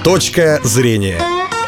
Точка зрения.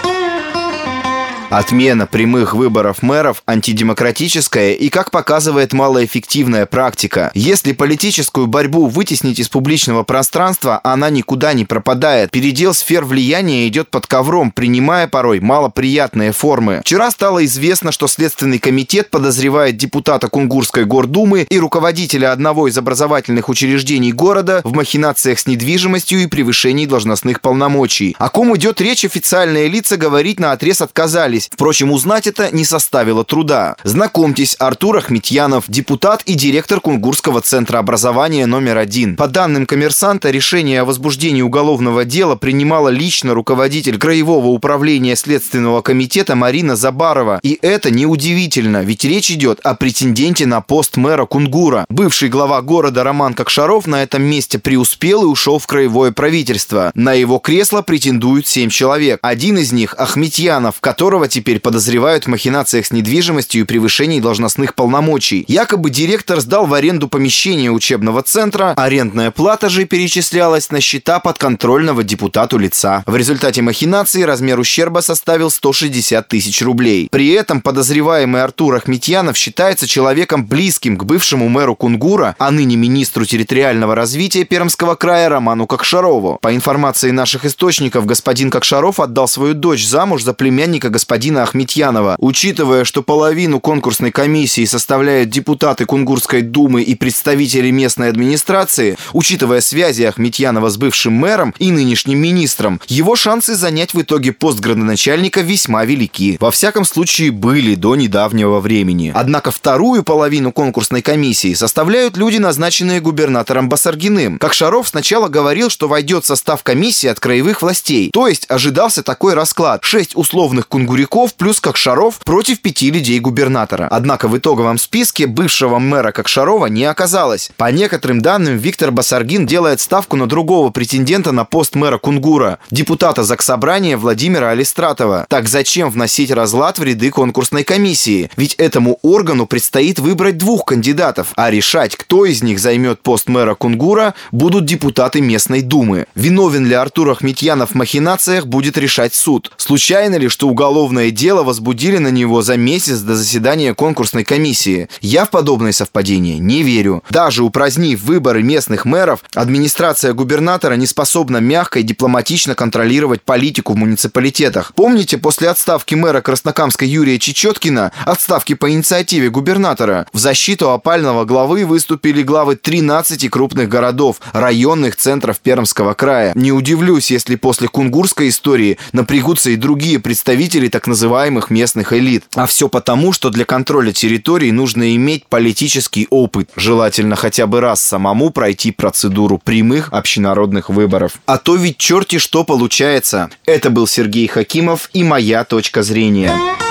Отмена прямых выборов мэров антидемократическая и, как показывает, малоэффективная практика. Если политическую борьбу вытеснить из публичного пространства, она никуда не пропадает. Передел сфер влияния идет под ковром, принимая порой малоприятные формы. Вчера стало известно, что Следственный комитет подозревает депутата Кунгурской гордумы и руководителя одного из образовательных учреждений города в махинациях с недвижимостью и превышении должностных полномочий. О ком идет речь, официальные лица говорить наотрез отказались. Впрочем, узнать это не составило труда. Знакомьтесь, Артур Ахметьянов, депутат и директор Кунгурского центра образования номер 1. По данным «Коммерсанта», решение о возбуждении уголовного дела принимала лично руководитель Краевого управления Следственного комитета Марина Забарова. И это неудивительно, ведь речь идет о претенденте на пост мэра Кунгура. Бывший глава города Роман Кокшаров на этом месте преуспел и ушел в краевое правительство. На его кресло претендуют 7 человек. Один из них – Ахметьянов, которого теперь подозревают в махинациях с недвижимостью и превышении должностных полномочий. Якобы директор сдал в аренду помещение учебного центра, арендная плата же перечислялась на счета подконтрольного депутату лица. В результате махинации размер ущерба составил 160 тысяч рублей. При этом подозреваемый Артур Ахметьянов считается человеком близким к бывшему мэру Кунгура, а ныне министру территориального развития Пермского края Роману Кокшарову. По информации наших источников, господин Кокшаров отдал свою дочь замуж за племянника господина Ахметьянова. Учитывая, что половину конкурсной комиссии составляют депутаты Кунгурской думы и представители местной администрации, учитывая связи Ахметьянова с бывшим мэром и нынешним министром, его шансы занять в итоге пост градоначальника весьма велики. Во всяком случае, были до недавнего времени. Однако вторую половину конкурсной комиссии составляют люди, назначенные губернатором Басаргиным. Кокшаров сначала говорил, что войдет в состав комиссии от краевых властей, то есть ожидался такой расклад: 6 условных кунгуряков плюс Кокшаров против 5 людей губернатора. Однако в итоговом списке бывшего мэра Кокшарова не оказалось. По некоторым данным, Виктор Басаргин делает ставку на другого претендента на пост мэра Кунгура, депутата Заксобрания Владимира Алистратова. Так зачем вносить разлад в ряды конкурсной комиссии? Ведь этому органу предстоит выбрать 2 кандидатов, а решать, кто из них займет пост мэра Кунгура, будут депутаты местной думы. Виновен ли Артур Ахметьянов в махинациях, будет решать суд. Случайно ли, что уголовное дело возбудили на него за месяц до заседания конкурсной комиссии? Я в подобное совпадение не верю. Даже упразднив выборы местных мэров, администрация губернатора не способна мягко и дипломатично контролировать политику в муниципалитетах. Помните, после отставки мэра Краснокамска Юрия Чечеткина, отставки по инициативе губернатора, в защиту опального главы выступили главы 13 крупных городов, районных центров Пермского края. Не удивлюсь, если после кунгурской истории напрягутся и другие представители так называемых местных элит. А все потому, что для контроля территории нужно иметь политический опыт. Желательно хотя бы раз самому пройти процедуру прямых общенародных выборов. А то ведь черти что получается. Это был Сергей Хакимов и моя точка зрения.